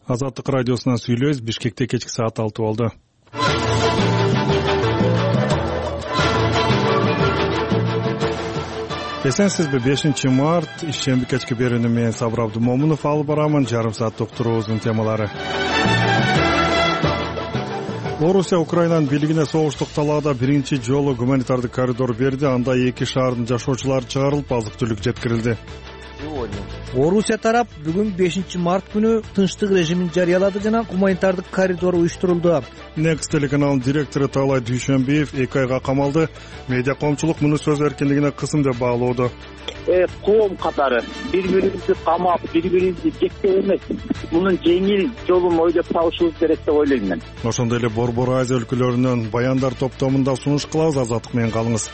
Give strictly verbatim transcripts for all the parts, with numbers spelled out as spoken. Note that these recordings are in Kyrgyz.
Азаттык радиосунан сүйлөбүз. Бишкекте кечки саат алты болду. Эсенсизби? бешинчи март ишемби кечки берүүнү мен Сабыр Абдумомунов алып барамын. Жарым сааттык туруубуздун темалары. Орусия Украинанын бийлигине согуштук талаада биринчи жолу гуманитардык коридор берди. Анда эки шаардын жашоочулары чыгарылып, азык-түлүк жеткирилди. Орусия тарап бүгүн бешинчи март күнү тынчтык режимин жарыялады жана гуманитардык коридор уюштурулду. Next телеканалынын директору Талай Дүйшөнбиев эки айга камалды. Медиа коомчулук муну сөз эркиндигине кысым деп баалоодо. Коом катары бири-бирибизди камап, бири-бирибизди жектеп эмес, мунун жеңил жолун ойлоп табышыбыз керек деп ойлойм мен. Ошондой эле Борбор Азия өлкөлөрүнөн баяндар топтомунда сунуш кылабыз. Азаттык менен калыңыз.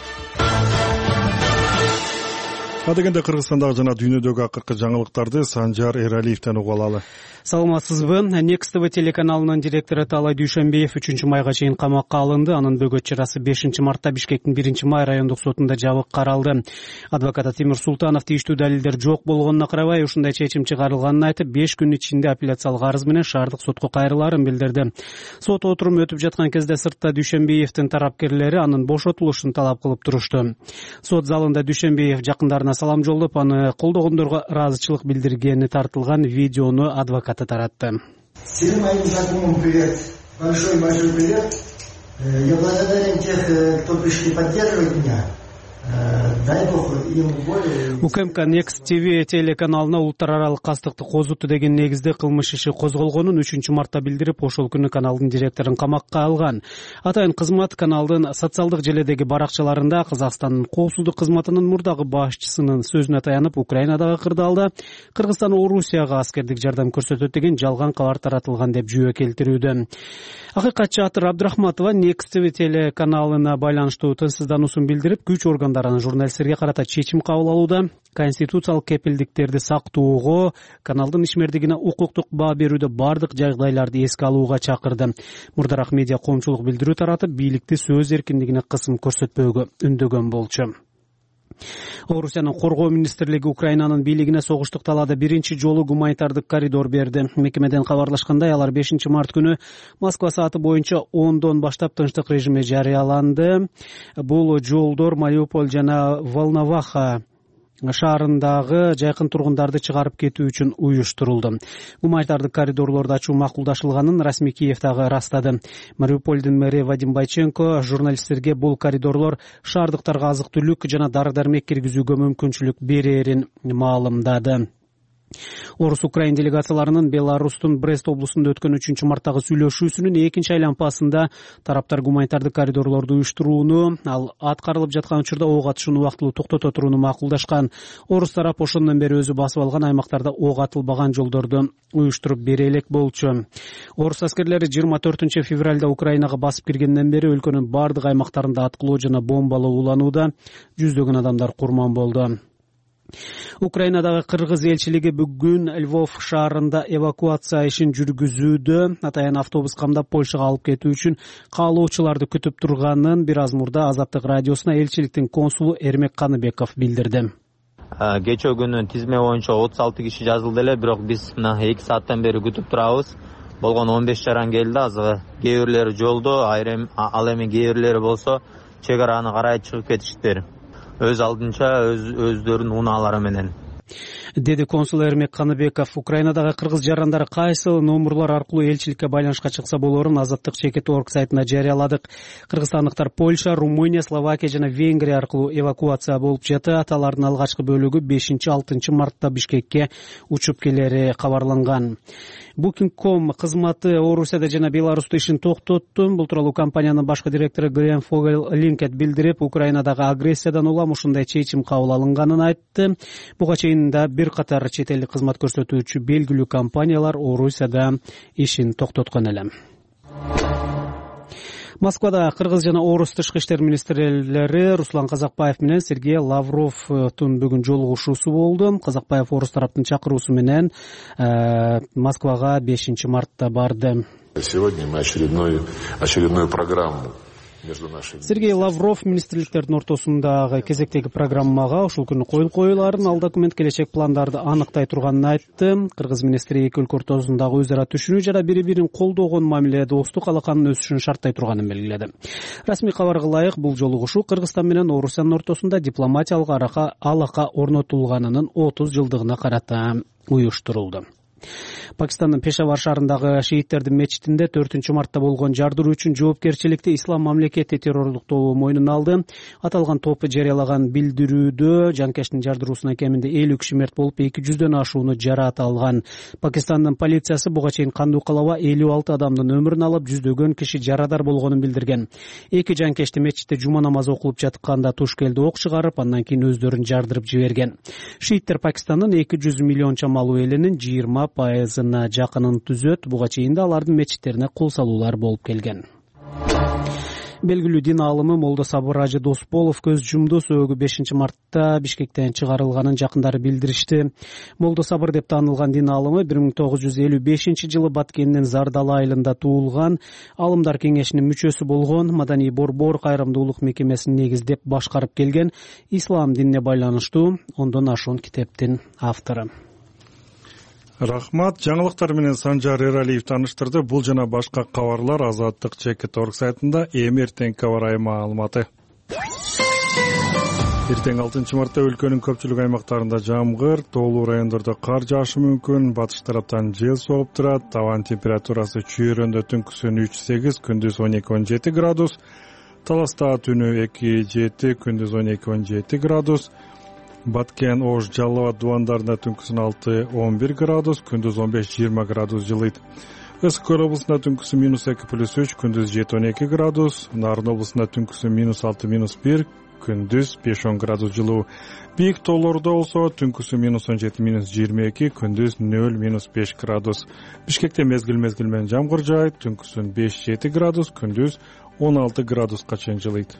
Адегенде Кыргызстандагы жана дүйнөдөгү акыркы жаңылыктарды Санжар Эралиевден угуп алалы. Саламатсызбы? Next ти ви телеканалынын директору Талай Дүйшөнбиев үчүнчү майга чейин камакка алынды. Анын бөгөт чарасы бешинчи мартта Бишкектин биринчи май райондук сотунда жабык каралды. Адвокаты Тимир Султанов тийиштүү далилдер жок болгонуна карабай ушундай чечим чыгарылганын айтып, беш күн ичинде апелляциялык арыз менен шаардык сотко кайрылаарын билдирди. Сот отуруму өтүп жаткан кезде сыртта Дүйшөнбиевдин тарапкерлери анын бошотулушун талап кылып турушту. Сот залында Дүйшөнбиев жакындарына салам жолдоп, аны колдогондорго ыраазычылык билдиргени тартылган видеону адвокаты таратты. Всем моим знакомым привет. Большой-большой привет. Я благодарен тех, кто пришли поддерживать меня. Дай Бог им более. УКМК Next ти ви телеканалына улуттар аралык кастыкты козуту деген негизде кылмыш иши козголгонун үчүнчү мартта билдирип, ошол күнү каналдын директорун камакка алган. Атайын кызмат каналдын социалдык желедеги баракчаларында Казакстандын коопсуздук кызматынын мурдагы башчысынын сөзүнө таянып, Украинадагы кырдаалда Кыргызстан Орусияга аскердик жардам көрсөтөт деген жалган кабар таратылган деп жүйө келтирүүдө. Акыйкатчы Атыр Абдрахматова Next ти ви телеканалына байланыштуу тынчсыздануусун билдирип, күч органдарынын журналисттерге карата чечим кабыл алууда, конституциялык кепилдиктерди сактоого, каналдын ишмердигине укуктук баа берүүдө бардык жагдайларды эске алууга чакырды. Мурдараак медиа коомчулук билдирүү таратып, бийликти сөз эркиндигине кысым көрсөтпөөгө үндөгөн болчу. Орусиянын коргоо министрлиги Украинанын бийлигине согуштук талаада биринчи жолу гуманитардык коридор берди. Мекемеден кабарлашкандай, алар бешинчи март күнү Москва сааты боюнча ондон баштап тынчтык режими жарыяланды. Бул жолдор Мариуполь жана Волноваха шаарындагы жайкын тургундарды чыгарып кетүү үчүн уюштурулду. Гуманитардык коридорлорду ачуу макулдашылганын расмий Киев дагы ырастады. Мариуполдун мэри Вадим Байченко журналисттерге бул коридорлор шаардыктарга азык-түлүк жана дары-дармек киргизүүгө мүмкүнчүлүк берерин маалымдады. Орус-Украин делегацияларынын Беларустун Брест облусунда өткөн үчүнчү марттагы сүйлөшүүсүнүн экинчи айланпасында тараптар гуманитардык коридорлорду уюштурууну, ал аткарылып жаткан учурда ок атышууну убактылуу токтото турууну макулдашкан. Орус тарап ошондон бери өзү басып алган аймактарда ок атылбаган жолдорду уюштуруп бере элек болчу. Орус аскерлери жыйырма төртүнчү февралда Украинага басып киргенден бери өлкөнүн бардык аймактарында аткылоо жана бомбалоо уланууда, жүздөгөн адамдар курман болду. Украинадагы кыргыз элчилиги бүгүн Львов шаарында эвакуация ишин жүргүзүүдө. Атайын автобус камдап Польшага алып кетүү үчүн каалоочуларды күтүп турганын бир аз мурда Азаттык радиосуна элчиликтин консулу Эрмек Каныбеков билдирди. Кечээ күнү тизме боюнча отуз алты киши жазылды эле, бирок биз мына эки сааттан бери күтүп турабыз. Болгон он беш жаран келди, азыр кээ бирлери жолдо, айрым ал эми кээ бирлери болсо чек араны карай чыгып кетиштер. Өз алдынча өз өздөрүнүн унаалары менен, деди консул Эрмек Каныбеков. Украинадагы кыргыз жарандары кайсы номурлар аркылуу элчиликке байланышка чыкса болорун Азаттык чекит точка орг сайтында жарыяладык. Кыргызстандыктар Польша, Румыния, Словакия жана Венгрия аркылуу эвакуация болуп жатат. Алардын алгачкы бөлүгү бешинчи алтынчы мартта Бишкекке учуп келери кабарланган. Booking точка ком кызматы Орусияда жана Беларусьта ишин токтотту. Бул тууралуу компаниянын башкы директору Грэм Фогел Линкет билдирип, Украинадагы агрессиядан улам ушундай чечим кабыл алынганын айтты. Буга чейин да бир катар чет элдик кызмат көрсөтүүчү белгилүү компаниялар Орусияда ишин токтоткон эле. Москвада кыргыз жана орус тышкы иштер министрлери Руслан Казакбаев менен Сергей Лавровдун бүгүн жолугушуусу болду. Казакбаев орус тараптын чакыруусу менен Москвага бешинчи мартта барды. Сегодня мы очередную, очередную программу Сергей Лавров министрликтердин ортосундагы кезектеги программага ушул күнү коюлуп коюлаарын, ал документ келечек пландарды аныктай турганын айтты. Кыргыз министри эки өлкө ортосундагы өз ара түшүнүү жана бири бирин колдогон мамиле, достук алаканын өсүшүн шарттай турганын белгиледи. Расмий кабарга ылайык, бул жолугушуу Кыргызстан менен Орусиянын ортосунда дипломатиялык алака орнотулганынын отуз жылдыгына карата уюштурулду. Пакистандын Пешавар шаарындагы шииттердин мечитинде төртүнчү мартта болгон жардыруу үчүн жоопкерчиликти Ислам мамлекети террорлук тобу мойнуна алды. Аталган топ жарыялаган билдирүүдө жанкештин жардыруусуна кеминде элүү киши мерт болуп, эки жүздөн ашууну жараат алган. Пакистандын полициясы буга чейин кандуу калаба элүү алты адамдын өмүрүн алып, жүздөгөн киши жарадар болгонун билдирген. Эки жанкешти мечитте жума намазы окулуп жатканда туш келди ок чыгарып, андан кийин өздөрүн жардырып жиберген. Шииттер Пакистандын эки жүз миллион чамалуу элинин жыйырма пайызына жакынын түзөт. Буга чейин да алардын мечиттерине кол салуулар болуп келген. Белгилүү дин аалымы Молдо Сабыр Ажы Досболов көз жумду. Сөөгү бешинчи мартта Бишкектен чыгарылганын жакындары билдиришти. Молдо Сабыр деп таанылган дин аалымы бир миң тогуз жүз элүү бешинчи жылы Баткендин Зардалы айылында туулган. Аалымдар кеңешинин мүчөсү болгон, Маданий борбор кайрымдуулук мекемесин негиздеп башкарып келген. Ислам динине байланыштуу ондон ашуун китептин автору. Рахмат. Жаңылыктар менен Санжар Эралиев тааныштырды. Бул жана башка кабарлар Азаттык чекит точка орг сайтында. Эми эртең кабар маалыматы. Эртең алтынчы мартта өлкөнүн көпчүлүк аймактарында жамгыр, тоолуу райондордо кар жаашы мүмкүн, батыш тараптан жел согуп турат. Табан температурасы чүйрөндө түнкүсүн үч сегиз, күндүз он эки он жети градус. Таласта түнү эки жети, күндүз он эки он жети градус. Баткен, Ош, Жалал абад дубандарында түнкүсүн алты он бир градус, күндүз он беш жыйырма градус жылыйт. Ысык Көл облусунда түнкүсүн минус эки плюс үч, күндүз жети он эки градус. Нарын облусунда түнкүсүн минус алты минус бир, күндүз беш он градус жылуу. Бийик тоолордо болсо түнкүсүн минус он жети минус жыйырма эки, күндүз нөл минус беш градус. Бишкекте мезгил мезгил менен жамгыр жаайт, түнкүсүн беш жети градус, күндүз он алты градуска чейин жылыйт.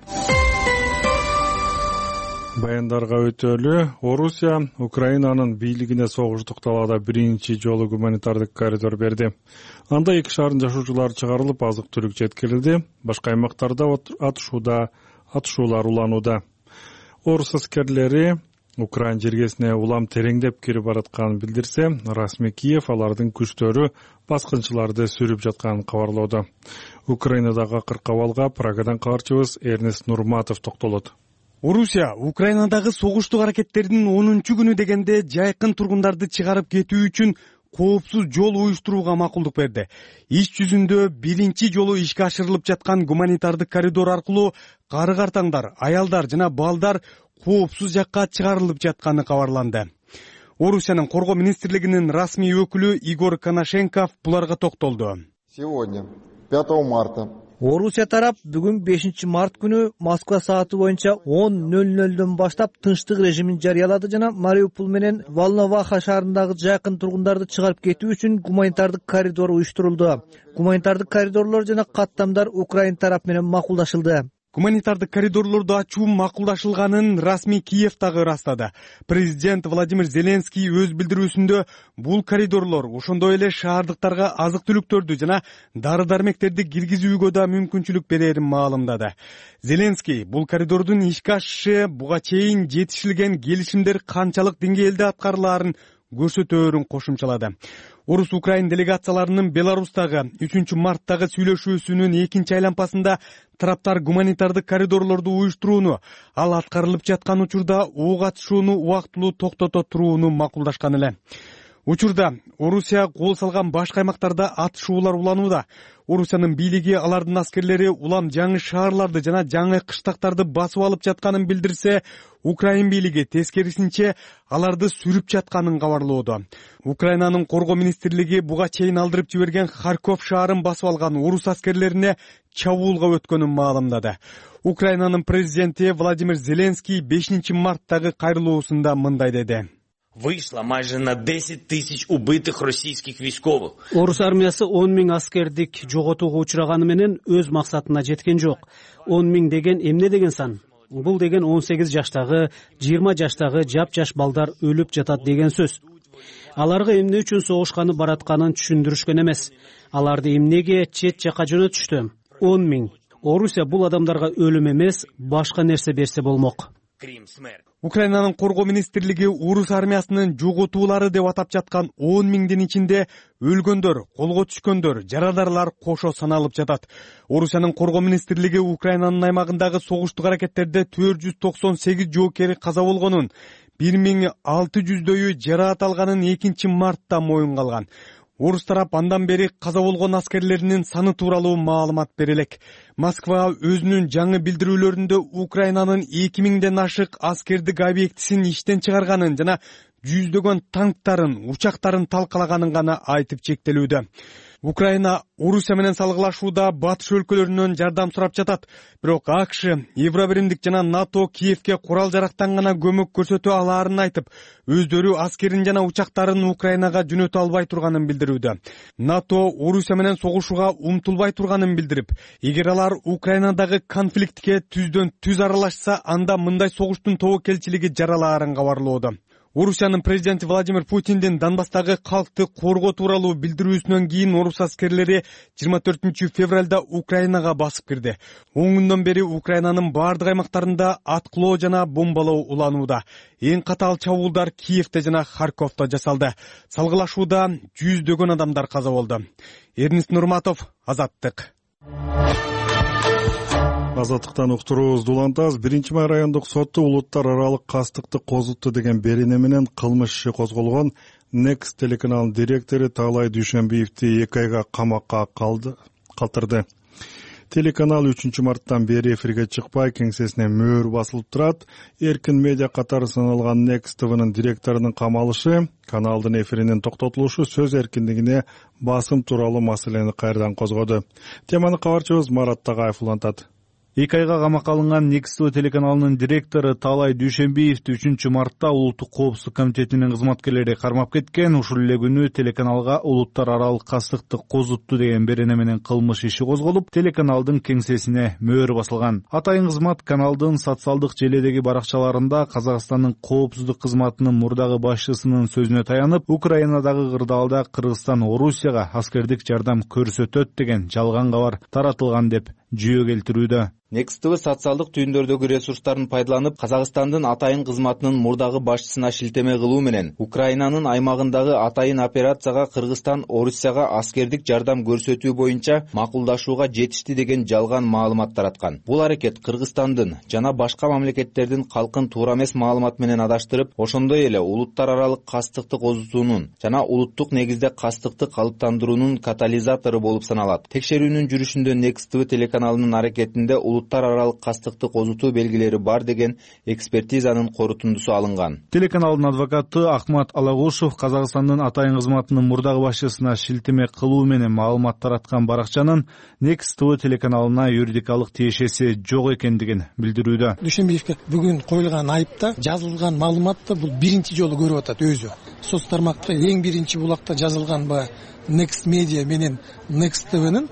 Баяндарга өтөлү. Орусия Украинанын бийлигине согуштук талаада биринчи жолу гуманитардык коридор берди. Анда эки шаардын жашоочулары чыгарылып, азык-түлүк жеткирилди. Башка аймактарда атышууда атышуулар уланууда. Орус аскерлери Украин жергесине улам тереңдеп кирип баратканын билдирсе, расмий Киев алардын күчтөрү баскынчыларды сүрүп жатканын кабарлоодо. Украинадагы акыркы абалга Прагадан кабарчыбыз Эрнест Нурматов токтолот. Орусия Украинадагы согуштук аракеттердин онунчу күнү дегенде жайкын тургундарды чыгарып кетүү үчүн коопсуз жол уюштурууга макулдук берди. Иш жүзүндө биринчи жолу ишке ашырылып жаткан гуманитардык коридор аркылуу кары-картаңдар, аялдар жана балдар коопсуз жакка чыгарылып жатканы кабарланды. Орусиянын коргоо министрлигинин расмий өкүлү Игорь Коношенков буларга токтолду. Сегодня, пятого марта, Орусия тарап бүгүн бешинчи март күнү Москва сааты боюнча он нөл нөлдөн баштап тынчтык режимин жарыялады жана Мариуполь менен Волноваха шаарындагы жакын тургундарды чыгарып кетүү үчүн гуманитардык коридор уюштурулду. Гуманитардык коридорлор жана каттамдар Украин тарап менен макулдашылды. Гуманитардык коридорлорду ачуу макулдашылганын расмий Киев дагы ырастады. Президент Владимир Зеленский өз билдирүүсүндө бул коридорлор ошондой эле шаардыктарга азык-түлүктөрдү жана дары-дармектерди киргизүүгө да мүмкүнчүлүк берерин маалымдады. Зеленский бул коридордун ишке ашышы буга чейин жетишилген келишимдер канчалык деңгээлде аткарылаарын көрсөтөөрүн кошумчалады. Орус-Украин делегацияларынын Беларустагы үчүнчү марттагы сүйлөшүүсүнүн экинчи айлампасында тараптар гуманитардык коридорлорду уюштурууну, ал аткарылып жаткан учурда ок атышууну убактылуу токтото турууну макулдашкан эле. Учурда Орусия кол салган башка аймактарда атышуулар уланууда. Орусиянын бийлиги алардын аскерлери улам жаңы шаарларды жана жаңы кыштактарды басып алып жатканын билдирсе, Украин бийлиги тескерисинче аларды сүрүп жатканын кабарлоодо. Украинанын коргоо министрлиги буга чейин алдырып жиберген Харьков шаарын басып алган орус аскерлерине чабуулга өткөнүн маалымдады. Украинанын президенти Владимир Зеленский бешинчи марттагы кайрылуусунда мындай деди. Вийшло майже на десять тысяч убитых российских військових. Орус армиясы он миң аскердик жоготууга учураганы менен өз максатына жеткен жок. он миң деген эмне деген сан? Бул деген он сегиз жаштагы, жыйырма жаштагы жап-жаш балдар өлүп жатат деген сөз. Аларга эмне үчүн согушканы баратканын түшүндүрүшкөн эмес. Аларды эмнеге чет жака жөнөтүштү? он миң. Орусия бул адамдарга өлүм эмес, башка нерсе берсе болмок. Украинанын коргоо министрлиги Урус армиясынын жоготуулары деп атап жаткан он миңдин ичинде өлгөндөр, колго түшкөндөр, жарадарлар кошо саналып жатат. Орусиянын коргоо министрлиги Украинанын аймагындагы согуштук аракеттерде төрт жүз токсон сегиз жоокери каза болгонун, бир миң алты жүздөйү жараат алганын экинчи мартта моюнга алган. Орус тарап андан бери каза болгон аскерлеринин саны тууралуу маалымат бере элек. Москва өзүнүн жаңы билдирүүлөрүндө Украинанын эки миңден ашык аскердик объектисин иштен чыгарганын жана жүздөгөн танктарын, учактарын талкалаганын гана айтып чектелүүдө. Украина Орусия менен салгылашууда батыш өлкөлөрүнөн жардам сурап жатат. Бирок АКШ, Евробиримдик жана НАТО Киевке курал жарактан гана көмөк көрсөтө алаарын айтып, өздөрү аскерин жана учактарын Украинага жөнөтө албай турганын билдирүүдө. НАТО Орусия менен согушууга умтулбай турганын билдирип, эгер алар Украинадагы конфликтке түздөн түз аралашса, анда мындай согуштун тобокелчилиги жаралаарын кабарлоодо. Орусиянын президенти Владимир Путиндин Донбасстагы калкты коргоо тууралуу билдирүүсүнөн кийин орус аскерлери жыйырма төртүнчү февралда Украинага басып кирди. он күндөн бери Украинанын бардык аймактарында аткылоо жана бомбалоо уланууда. Эң катаал чабуулдар Киевде жана Харьковдо жасалды. Салгылашууда жүздөгөн адамдар каза болду. Эрнис Нурматов, Азаттык. Азаттыктан уктуруубуз Дулантас биринчи май райондук соту улуттар аралык кастыкты козутту деген берене менен кылмыш иши козголгон Next телеканалынын директору Таалай Дүйшөнбиевди эки айга камакка калтырды. Телеканал үчүнчү марттан бери эфирге чыкпай, кеңсесине мөөр басылып турат. Эркин медиа катары саналган Next ти винин директорунун камалышы, каналдын эфиринин токтотулушу сөз эркиндигине басым тууралуу маселени кайрадан козгоду. Теманы кабарчыбыз Марат Тагаев улантат. эки айга камакка алынган Next ти ви телеканалынын директору Таалай Дүйшөнбиевди үчүнчү мартта улуттук коопсуздук комитетинин кызматкерлери кармап кеткен. Ушул эле күнү телеканалга улуттар аралык кастыкты козутту деген берене менен кылмыш иши козголуп, телеканалдын кеңсесине мөөр басылган. Атайын кызмат каналдын социалдык желедеги баракчаларында Казакстандын коопсуздук кызматынын мурдагы башчысынын сөзүнө таянып, Украинадагы кырдаалда Кыргызстан Орусияга аскердик жардам көрсөтөт деген жалган кабар таратылган деп жүйө келтирүүдө. Next ти ви социалдык түйүндөрдөгү ресурстарын пайдаланып, Казакстандын атайын кызматынын мурдагы башчысына шилтеме кылуу менен Украинанын аймагындагы атайын операцияга Кыргызстан Орусияга аскердик жардам көрсөтүү боюнча макулдашууга жетишти деген жалган маалымат тараткан. Бул аракет Кыргызстандын жана башка мамлекеттердин калкын туура эмес маалымат менен адаштырып, ошондой эле улуттар аралык кастыкты козутуунун жана улуттук негизде кастыкты калыптандыруунун катализатору болуп саналат. Текшерүүнүн жүрүшүндө Next ти ви телеканалынын аракетинде улуттар аралык кастыкты козутуу белгилери бар деген экспертизанын корутундусу алынган. Телеканалдын адвокаты Ахмат Алагушев Казакстандын атайын кызматынын мурдагы башчысына шилтеме кылуу менен маалымат тараткан баракчанын Next ти ви телеканалына юридикалык тиешеси жок экендигин билдирүүдө. Дүйшөнбиевке бүгүн коюлган айыпта жазылган маалыматты бул биринчи жолу көрүп атат өзү. Соц тармакта эң биринчи булакта жазылган ба Next Media менен Next ти винин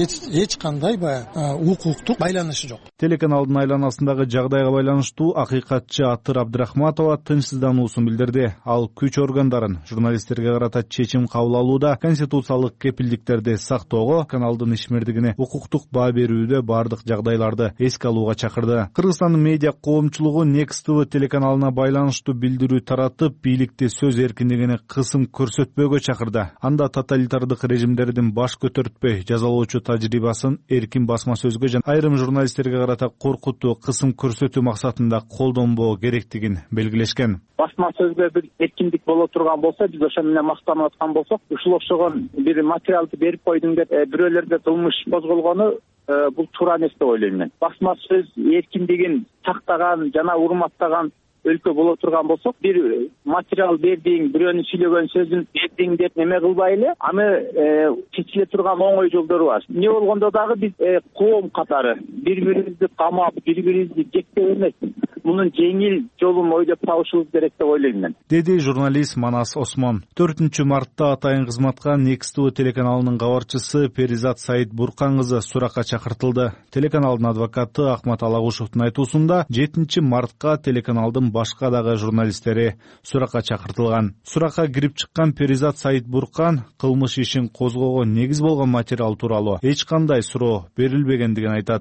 эч кандай баягы укуктук байланышы жок. Телеканалдын айланасындагы жагдайга байланыштуу акыйкатчы Атыр Абдрахматова тынчсыздануусун билдирди. Ал күч органдарын журналисттерге карата чечим кабыл алууда конституциялык кепилдиктерди сактоого, каналдын ишмердигине укуктук баа берүүдө бардык жагдайларды эске алууга чакырды. Кыргызстандын медиа коомчулугу Next ти ви телеканалына байланыштуу билдирүү таратып, бийликти сөз эркиндигине кысым көрсөтпөөгө чакырды. Анда тоталитардык режимдердин баш көтөртпөй жазалоочу тажрыйбасын эркин басма сөзгө жана айрым журналисттерге карата коркутуу, кысым көрсөтүү максатында колдонбоо керектигин белгилешкен. Басма сөзгө бир эркиндик боло турган болсо, биз ошо менен мактанып аткан болсок, ушул окшогон бир материалды берип койдуң деп бирөөлөрдө кылмыш козголгону бул туура эмес деп ойлойм мен. Басма сөз эркиндигин сактаган жана урматтаган өлкө боло турган болсок, бир материал бердиң, бирөөнүн сүйлөгөн сөзүн бердиң деп неме кылбай эле, аны чечиле турган оңой жолдору бар. Эмне болгондо дагы биз коом катары бири-бирибизди камап, бири-бирибизди жектеп эмес, мунун жеңил жолун ойлоп табышыбыз керек деп ойлойм мен. Деди журналист Манас Осмон. төртүнчү мартта атайын кызматка Next ти ви телеканалынын кабарчысы Перизат Саид Буркан кызы суракка чакыртылды. Телеканалдын адвокаты Ахмат Алагушевдун айтуусунда жетинчи мартка телеканалдын башка дагы журналисттери суракка чакыртылган. Суракка кирип чыккан Перизат Саидбуркан кылмыш ишин козгоого негиз болгон материал тууралуу эч кандай суроо берилбегендигин айтат.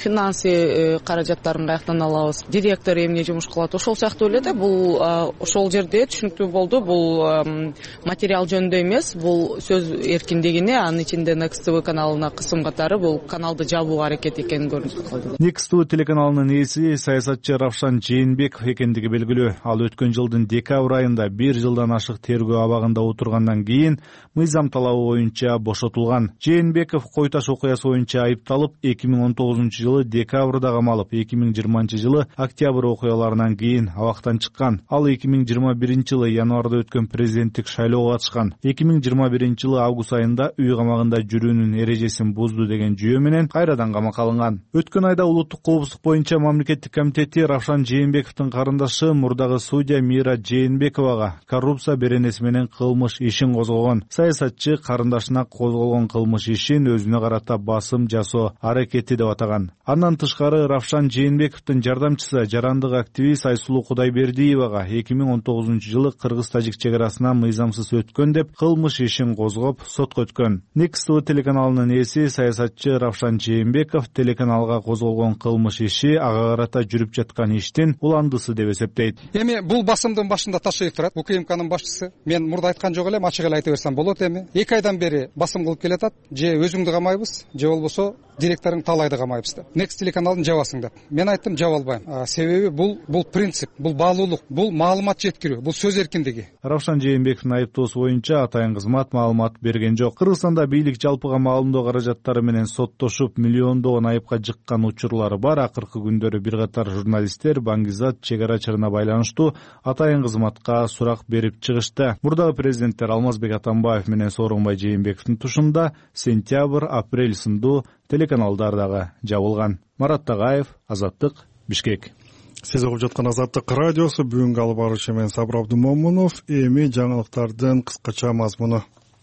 Финансы каражаттарын каяктан алабыз, директор эмне жумуш кылат, ошол сыяктуу эле да. Бул ошол жерде түшүнүктүү болду. Бул материал жөнүндө эмес, бул сөз эркиндигине, анын ичинде Next ти ви каналына кысым катары бул каналды жабууга аракет экенин көрүнүп калды. Next ти ви телеканалынын ээси саясатчы Равшан Жээнбеков экендиги белгилүү. Ал өткөн жылдын декабрь айында бир жылдан ашык тергөө абагында отургандан кийин мыйзам талабы боюнча бошотулган. Жээнбеков кой таш окуясы боюнча айыпталып, эки миң он тогузунчу жылы декабрда камалып, эки миң жыйырманчы жылы октябрь окуяларынан кийин абактан чыккан. Ал эки миң жыйырма биринчи жылы январда өткөн президенттик шайлоого катышкан. эки миң жыйырма биринчи жылы август айында үй камагында жүрүүнүн эрежесин бузду деген жүйө менен кайрадан камакка алынган. Өткөн айда улуттук коопсуздук боюнча мамлекеттик комитети Равшан Жээнбековдун карындашы мурдагы судья Мира Жээнбековага коррупция беренеси менен кылмыш ишин козгогон. Саясатчы карындашына козголгон кылмыш ишин өзүнө карата басым жасоо аракети деп атаган. Андан тышкары Равшан Жээнбековдун жардамчысы жарандык активист Айсулуу Кудайбердиевага эки миң он тогузунчу жылы кыргыз-тажик чек арасынан мыйзамсыз өткөн деп кылмыш ишин козгоп сотко өткөн. Next ти ви телеканалынын ээси саясатчы Равшан Жээнбеков телеканалга козголгон кылмыш иши ага карата жүрүп жаткан иштин уландысы деп эсептейт. Эми бул басымдын башында Ташиев турат, УКМКнын башчысы. Мен мурда айткан жок элем, ачык эле айта берсем болот эми. эки айдан бери басым кылып келатат. Же өзүңдү камайбыз, же болбосо директоруң талайды камайбыз деп. Next телеканалын жабасың деп. Мен айттым, жаба албайм. Себеби бул бул принцип, бул баалуулук, бул маалымат жеткирүү, бул сөз эркиндиги. Равшан Жээнбековдун айыптоосу боюнча атайын кызмат маалымат берген жок. Кыргызстанда бийлик жалпыга маалымдоо каражаттары менен соттошуп миллиондогон айыпка жыккан учурлары бар. Акыркы күндөрү бир катар журналисттер Баңгизат чек ара чарына байланыштуу атайын кызматка сурак берип чыгышты. Мурдагы президенттер Алмазбек Атамбаев менен Сооронбай Жээнбековдун тушунда сентябрь, апрель сындуу телеканалдар дагы жабылган. Марат Тагаев, Азаттык, Бишкек. Сиз угуп жаткан Азаттык радиосу, бүгүнкү алып баруучу мен Сабыр Абдумомунов. Эми жаңылыктардын кыскача мазмуну.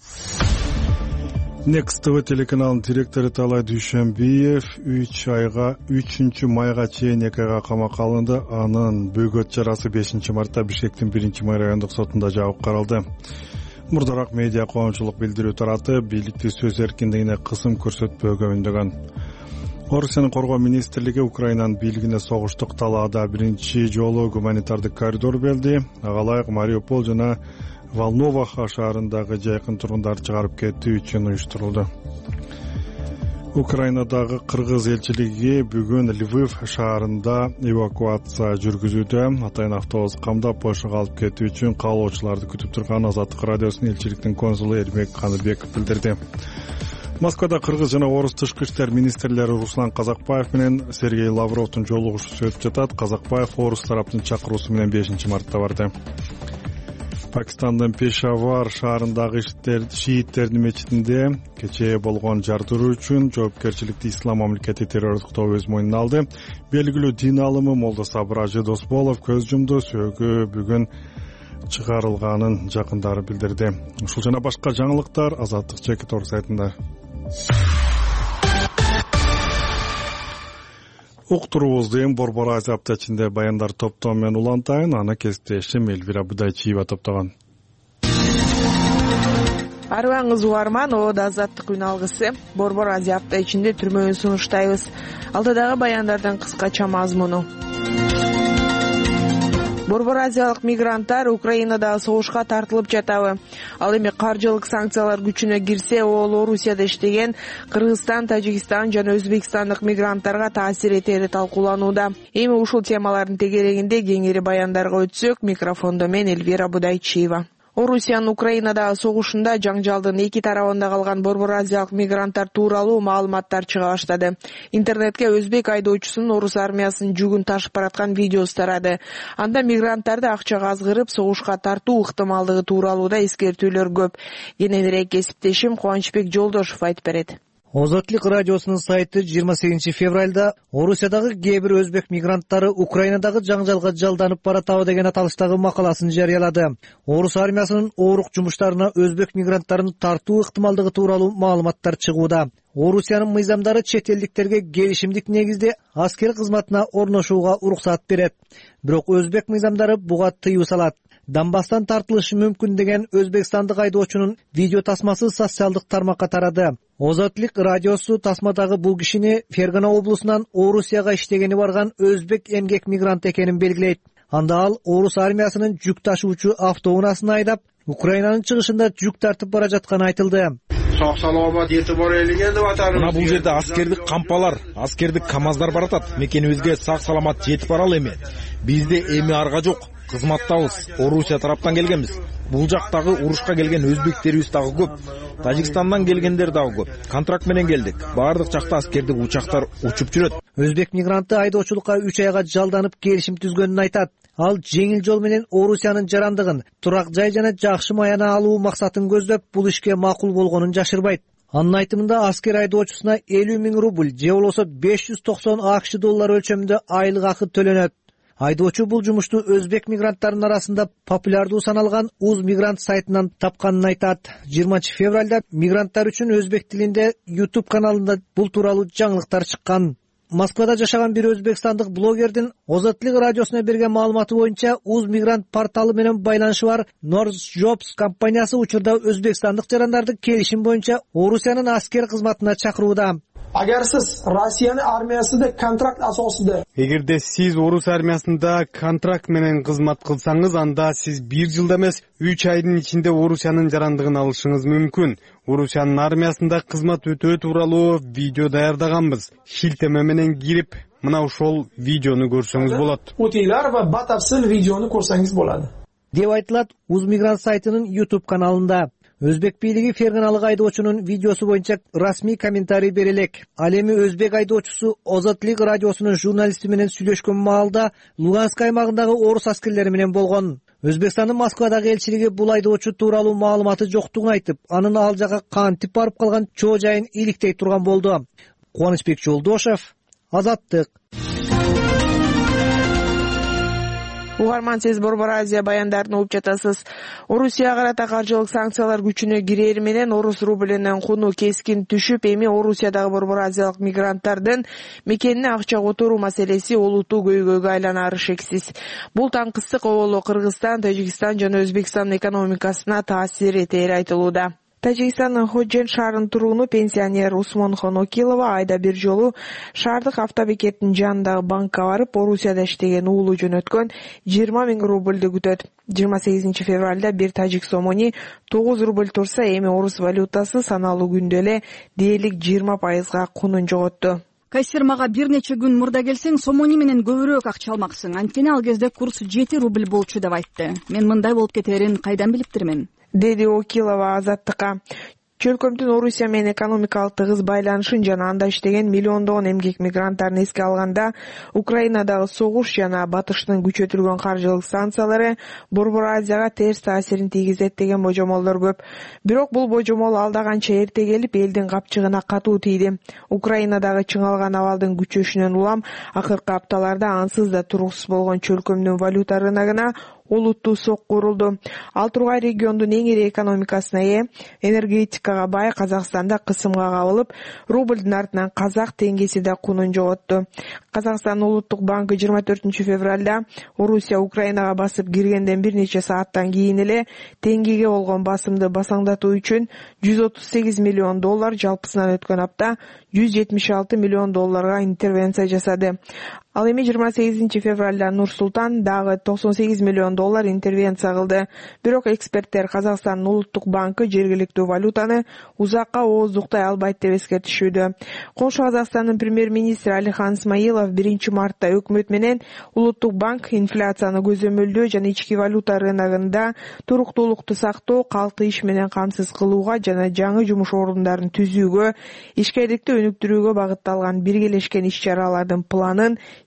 Next ти ви телеканалынын директору Талай Дүйшөнбиев үч айга үчүнчү майга чейин эки айга камакка алынды. Анын бөгөт чарасы бешинчи мартта Бишкектин биринчи май райондук сотунда жабык каралды. Мурдараак медиа коомчулук билдирүү таратып, бийликти сөз эркиндигине кысым көрсөтпөөгө үндөгөн. Орусиянын коргоо министрлиги Украинанын бийлигине согуштук талаада биринчи жолу гуманитардык коридор берди. Ага ылайык Мариуполь жана Волноваха шаарындагы жайкын тургундарды чыгарып кетүү үчүн уюштурулду. Украинадагы кыргыз элчилиги бүгүн Львов шаарында эвакуация жүргүзүүдө. Атайын автобус камдап Польшага алып кетүү үчүн каалоочуларды күтүп турган Азаттык радиосунун элчиликтин консулу Эрмек Каныбеков билдирди. Москвада кыргыз жана орус тышкы иштер министрлери Руслан Казакбаев менен Сергей Лавровдун жолугушуусу өтүп жатат. Казакбаев орус тараптын чакыруусу менен бешинчи мартта барды. Пакистандын Пешавар шаарындагы шииттердин мечитинде кечээ болгон жардыруу үчүн жоопкерчиликти Ислам мамлекети террордуктоо өз мойнуна алды. Белгилүү дин алымы Молда Сабыр Ажы Досболов көз жумду. Сөөгү бүгүн чыгарылганын жакындары билдирди. Ушул жана башка жаңылыктар Азаттык Чекит Орг сайтында. Уктуруубузду эми Борбор Азия аптачында баяндар топтоо менен улантайын. Аны кесиптешим Элвира Будайчиева топтогон. Арыбаңыз угарман, о да Азаттык күн алгысы. Борбор Азия апта ичинде түрмөөнү сунуштайбыз. Алдыдагы баяндардын кыскача мазмуну. Борбор азиялык мигранттар Украинада согушка тартылып жатабы. Ал эми каржылык санкциялар күчүнө кирсе, ол Орусияда иштеген Кыргызстан, Тажикстан жана Өзбекстандык мигранттарга таасир этери талкууланууда. Эми ушул темалардын тегерегинде кеңири баяндарга өтсөк, микрофондо мен Элвира Будайчиева. Орусиянын Украинадагы согушунда жаңжалдын эки тарабында калган борбор азиялык мигранттар тууралуу маалыматтар чыга баштады. Интернетке өзбек айдоочусунун орус армиясынын жүгүн ташып бараткан видеосу тарады. Анда мигранттарды акчага азгырып согушка тартуу ыктымалдыгы тууралууда эскертүүлөр көп. Кененирээк кесиптешим Кубанычбек Жолдошов айтып берет. Озотлук радиосунун сайты жыйырма сегизинчи февралда Орусиядагы кээ бир өзбек мигранттары Украинадагы жаңжалга жалданып баратабы деген аталыштагы макаласын жарыялады. Орус армиясынын оорук жумуштарына өзбек мигранттарын тартуу ыктымалдыгы тууралуу маалыматтар чыгууда. Орусиянын мыйзамдары чет элдиктерге келишимдик негизде аскер кызматына орношууга уруксат берет. Бирок өзбек мыйзамдары буга тыюу салат. Донбасстан тартылышы мүмкүн деген өзбекстандык айдоочунун видео тасмасы социалдык тармакка тарады. Озотлук радиосу тасмадагы бул кишини Фергана облусунан Орусияга иштегени барган өзбек эмгек мигрант экенин белгилейт. Анда ал Орус армиясынын жүк ташуучу автоунасын айдап, Украинанын чыгышында жүк тартып бара жатканы айтылды. Мына бул жерде аскердик кампалар, аскердик камаздар баратат. Мекенибизге сак саламат жетип баралы эми. Бизде эми арга жок. Кызматтабыз. Орусия тараптан келгенбиз. Бул жактагы урушка келген өзбектерибиз дагы көп. Тажикстандан келгендер дагы көп. Контракт менен келдик. Бардык жакта аскердик учактар учуп жүрөт. Өзбек мигранты айдоочулукка үч айга жалданып келишим түзгөнүн айтат. Ал жеңил жол менен Орусиянын жарандыгын, турак жай жана жакшы маяна алуу максатын көздөп, бул ишке макул болгонун жашырбайт. Анын айтымында аскер айдоочусуна элүү миң рубль же болбосо беш жүз токсон акш доллары өлчөмүндө айлык акы төлөнөт. Айдоочу бул жумушту өзбек мигранттарынын арасында популярдуу саналган Уз мигрант сайтынан тапканын айтат. жыйырманчы февралда мигранттар үчүн өзбек тилинде YouTube каналында бул тууралуу жаңылыктар чыккан. Москвада жашаган бир өзбекстандык блогердин Озотлук радиосуна берген маалыматы боюнча Уз мигрант порталы менен байланышы бар Northjobs компаниясы учурда өзбекстандык жарандарды келишим боюнча Орусиянын аскер кызматына чакырууда. Agar siz Rossiyanın armiyasida kontrakt asosida эгерде сиз Орус армиясында контракт менен кызмат кылсаңыз, анда сиз бир жылда эмес үч айдын ичинде Орусиянын жарандыгын алышыңыз мүмкүн. Орусиянын армиясында кызмат өтөө тууралуу видео даярдаганбыз. Шилтеме менен кирип, мына ошол видеону көрсөңүз болот. O'tinglar va batafsil videoni ko'rsangiz bo'ladi. Деп айтылат Уз мигрант сайтынын YouTube каналында. Өзбек бийлиги ферганалык айдоочунун видеосу боюнча расмий комментарий бере элек. Ал эми өзбек айдоочусу Озотлук радиосунун журналисти менен сүйлөшкөн маалда Луганск аймагындагы орус аскерлери менен болгон. Өзбекстандын Москвадагы элчилиги бул айдоочу тууралуу маалыматы жоктугун айтып, анын ал жакка кантип барып калган чоо жайын иликтей турган болду. Кубанычбек Жолдошев, Азаттык. Угарман, сиз Борбор Азия баяндарын угуп жатасыз. Орусияга карата каржылык санкциялар күчүнө кирери менен орус рублинин куну кескин түшүп, эми Орусиядагы Борбор Азиялык мигранттардын мекенине акча которуу маселеси олуттуу көйгөйгө айланары шексиз. Бул таңкыстык оболу Кыргызстан, Тажикстан жана Өзбекстан экономикасына таасир этери айтылууда. Тажикстандын Ходжен шаарынын тургуну пенсионер Усмонхон Окилова айда бир жолу шаардык автобекеттин жанындагы банкка барып, Орусияда иштеген уулу жөнөткөн жыйырма миң рубльды күтөт. жыйырма сегизинчи февралда бир тажик сомони тогуз рубль турса, эми орус валютасы саналуу күндө эле дээрлик жыйырма пайызга кунун жоготту. Кассир мага бир нече күн мурда келсең, сомони менен көбүрөөк акча алмаксың. Анткени ал кезде курс жети рубль болчу деп айтты. Мен мындай болуп кетерин кайдан билиптирмин? Деди Окилова Азаттыкка. Чөлкөмдүн Орусия менен экономикалык тыгыз байланышын жана анда иштеген миллиондогон эмгек мигранттарын эске алганда, Украинадагы согуш жана батыштын күчөтүлгөн каржылык санкциялары Борбор Азияга терс таасирин тийгизет деген божомолдор көп. Бирок бул божомол алда канча эрте келип, элдин капчыгына катуу тийди. Украинадагы чыңалган абалдын күчөшүнөн улам акыркы апталарда ансыз да туруксуз болгон чөлкөмдүн валюта рыногуна олуттуу сокку урулду. Ал тургай региондун эң ири экономикасына ээ, энергетикага бай Казакстанда кысымга кабылып, рублдун артынан казак теңгеси да кунун жоготту. Казакстан улуттук банкы жыйырма төртүнчү февралда Орусия Украинага басып киргенден бир нече сааттан кийин эле теңгеге болгон басымды басаңдатуу үчүн жүз отуз сегиз миллион доллар, жалпысынан өткөн апта жүз жетимиш алты миллион долларга интервенция жасады. Ал эми жыйырма сегизинчи февралда Нур-Султан дагы токсон сегиз миллион доллар интервенция кылды. Бирок эксперттер Казакстандын улуттук банкы жергиликтүү валютаны узакка ооздуктай албайт деп эскертишүүдө. Коңшу Казакстандын премьер-министри Алихан Исмаилов биринчи мартта өкмөт менен улуттук банк инфляцияны көзөмөлдөө жана ички валюта рыногунда туруктуулукту сактоо, калкты иш менен камсыз кылууга жана жаңы жумуш орундарын түзүүгө, ишкерликти өнүктүрүүгө багытталган биргелешкен иш-чаралардын планын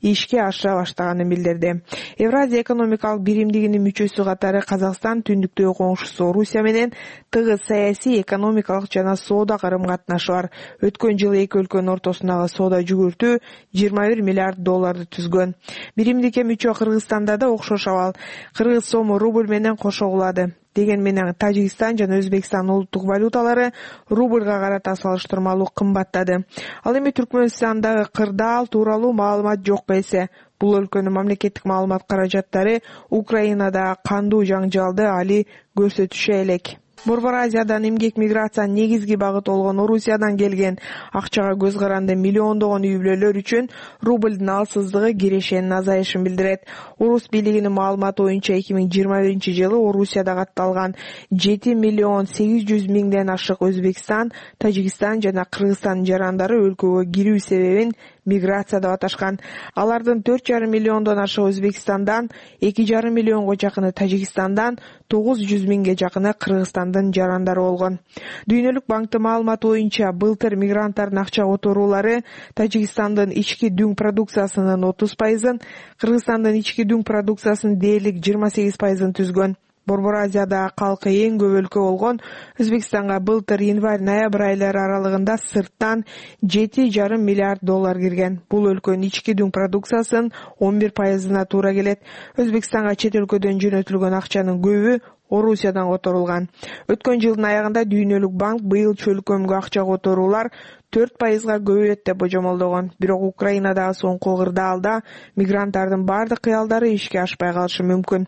ишке ашыра баштаганын билдирди. Евразия экономикалык биримдигинин мүчөсү катары Казакстан түндүктөгү коңшусу Орусия менен тыгыз саясий, экономикалык жана соода карым-катнашы бар. Өткөн жылы эки өлкөнүн ортосундагы соода жүгүртүү жыйырма бир миллиард долларды түзгөн. Биримдикке мүчө Кыргызстанда да окшош абал. Кыргыз сому рубль менен кошулады. Деген менен Тажикстан жана Өзбекстан улуттук валюталары рубльга карата салыштырмалуу кымбаттады. Ал эми Түркмөнстандагы кырдаал тууралуу маалымат жок эсе. Бул өлкөнүн мамлекеттик маалымат каражаттары Украинада кандуу жаңжалды али көрсөтүшө элек. Борбор Азиядан эмгек миграциянын негизги багыты болгон Орусиядан келген акчага көз каранды миллиондогон үй бүлөлөр үчүн рубльдин алсыздыгы кирешенин азайышын билдирет. Орус бийлигинин маалыматы боюнча эки миң жыйырма биринчи жылы Орусияда катталган жети миллион сегиз жүз миңден ашык Өзбекстан, Тажикстан жана Кыргызстан жарандары өлкөгө кирүү себебин миграция деп аташкан. Алардын төрт жарым миллиондон ашык Өзбекстандан, эки жарым миллионго жакыны Тажикстандан, тогуз жүз миңге жакыны Кыргызстандын жарандары болгон. Дүйнөлүк банктын маалыматы боюнча былтыр мигранттардын акча которуулары Тажикстандын ички дүң продукциясынын отуз пайызын, Кыргызстандын ички дүң продукциясынын дээрлик жыйырма сегиз пайызын түзгөн. Борбор Азияда калкы эң көп өлкө болгон Өзбекстанга былтыр январь-ноябрь айлары аралыгында сырттан жети жарым миллиард доллар кирген. Бул өлкөнүн ички дүң продукциясынын он бир пайызына туура келет. Өзбекстанга чет өлкөдөн жөнөтүлгөн акчанын көбү Орусиядан которулган. Өткөн жылдын аягында Дүйнөлүк банк быйыл чөлкөмгө акча которуулар төрт пайызга көбөйөт деп божомолдогон. Бирок Украинадагы соңку кырдаалда мигранттардын бардык кыялдары ишке ашпай калышы мүмкүн.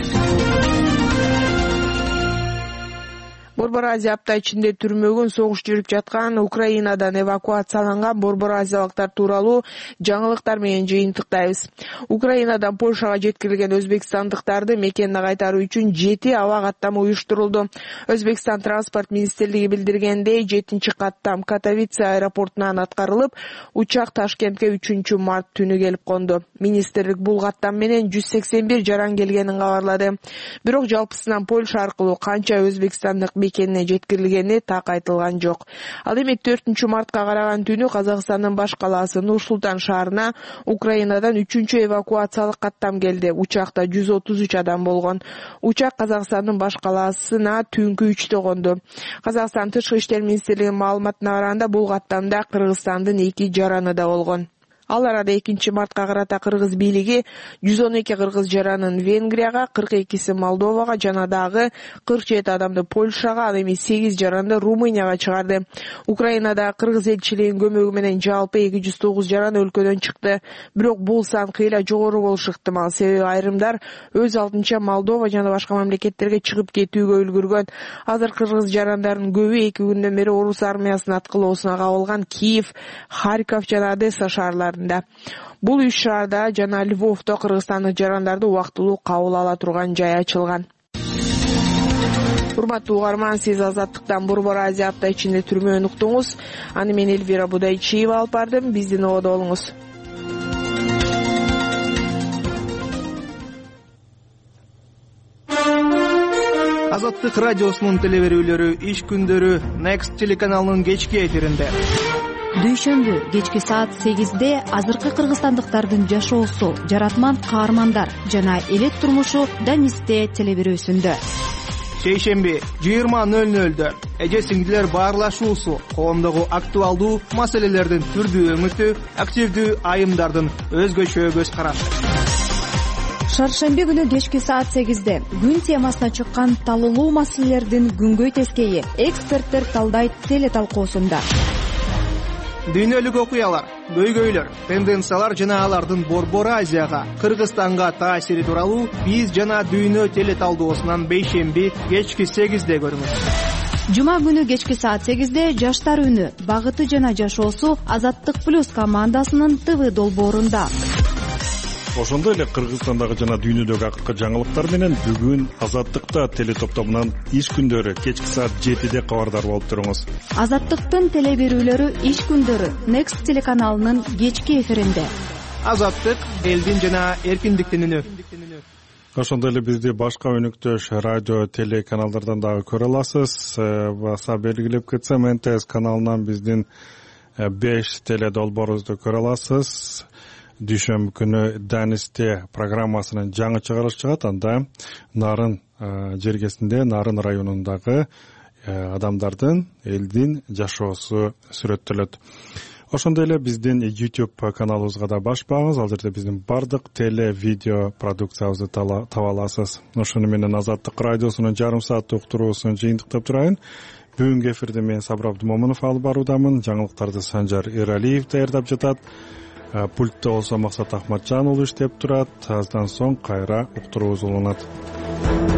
Борбор Азия апта ичинде түрмөгүн согуш жүрүп жаткан Украинадан эвакуацияланган борбор азиялыктар тууралуу жаңылыктар менен жыйынтыктайбыз. Украинадан Польшага жеткирилген өзбекстандыктарды мекенине кайтаруу үчүн жети аба каттама уюштурулду. Өзбекстан транспорт министрлиги билдиргендей, жетинчи каттам Катовице аэропортунан аткарылып, учак Ташкентке үчүнчү март түнү келип конду. Министрлик бул каттам менен жүз сексен бир жаран келгенин кабарлады. Бирок жалпысынан Польша аркылуу канча өзбекстандык мекенине жеткирилгени так айтылган жок. Ал эми төртүнчү мартка караган түнү Казакстандын баш калаасы Нур-Султан шаарына Украинадан үчүнчү эвакуациялык каттам келди. Учакта жүз отуз үч адам болгон. Учак Казакстандын баш калаасына түнкү үчтө конду. Казакстан Тышкы иштер министрлигинин маалыматына караганда бул каттамда Кыргызстандын эки жараны да болгон. Ал арада экинчи мартка карата кыргыз бийлиги жүз он эки кыргыз жаранын Венгрияга, кырк экиси Молдовага жана дагы кырк жети адамды Польшага, ал эми сегиз жаранды Румынияга чыгарды. Украинада кыргыз элчилигинин көмөгү менен жалпы эки жүз тогуз жаран өлкөдөн чыкты. Бирок бул сан кыйла жогору болушу ыктымал, себеби айрымдар өз алдынча Молдова жана башка мамлекеттерге чыгып кетүүгө үлгүргөн. Азыр кыргыз жарандардын көбү эки күндөн бери орус армиясынын аткылоосуна кабылган Киев, Харьков жана Одесса шаарлары. Бул үч шаарда жана Львовдо кыргызстандык жарандарды убактылуу кабыл ала турган жай ачылган. Урматтуу угарман, сиз Азаттыктан Борбор Азия апта ичинде түрмөнү уктуңуз. Аны мен Эльвира Будайчиева алып бардым. Биздин ободо болуңуз. Азаттык радиосунун телеберүүлөрү иш күндөрү Next телеканалынын кечки эфиринде. Дүйшөмбү кечки саат сегизде азыркы кыргызстандыктардын жашоосу, жаратман каармандар жана элет турмушу Данисте телеберүүсүндө. Шейшемби жыйырма нөл нөлдө эже сиңдилер баарлашуусу, коомдогу актуалдуу маселелердин түрдүү өңүтү, активдүү айымдардын өзгөчө көз карашы. Шаршемби күнү кечки саат сегизде күн темасына чыккан талуулуу маселелердин күнгөй тескейи эксперттер талдайт теле талкуусунда. Дүйнөлүк окуялар, көйгөйлөр, тенденциялар жана алардын Борбор Азияга, Кыргызстанга таасири тууралуу биз жана дүйнө теле талдоосунан бейшемби кечки сегизде көрүңүз. Жума күнү кечки саат сегизде жаштар үнү, багыты жана жашоосу Азаттык плюс командасынын ТВ долбоорунда. Ошондой эле Кыргызстандагы жана дүйнөдөгү акыркы жаңылыктар менен бүгүн Азаттыкта теле топтомунан иш күндөрү кечки саат жетиде кабардар болуп туруңуз. Азаттыктын теле берүүлөрү иш күндөрү Next телеканалынын кечки эфиринде. Азаттык элдин жана эркиндиктин үнү. Ошондой эле бизди башка өнүктөш радио телеканалдардан дагы көрө аласыз. Баса белгилеп кетсем, эн тэ эс каналынан биздин беш теле долбоорубузду көрө аласыз. дүйшөмбү күнү Данисте программасынын жаңы чыгарылышы чыгат. Анда Нарын жергесинде, Нарын районундагы адамдардын, элдин жашоосу сүрөттөлөт. Ошондой эле биздин YouTube каналыбызга да баш багыңыз. Ал жерде биздин бардык теле видео продукциябызды таба аласыз. Ошону менен Азаттык радиосунун жарым сааттык уктуруусун жыйынтыктап турайын. Бүгүнкү эфирде мен Сабыр Абдымомунов алып баруудамын. Жаңылыктарды Санжар Эралиев даярдап жатат. Пультта болсо Максат Ахматжан уулу иштеп турат. Аздан соң кайра уктуруубуз уланат.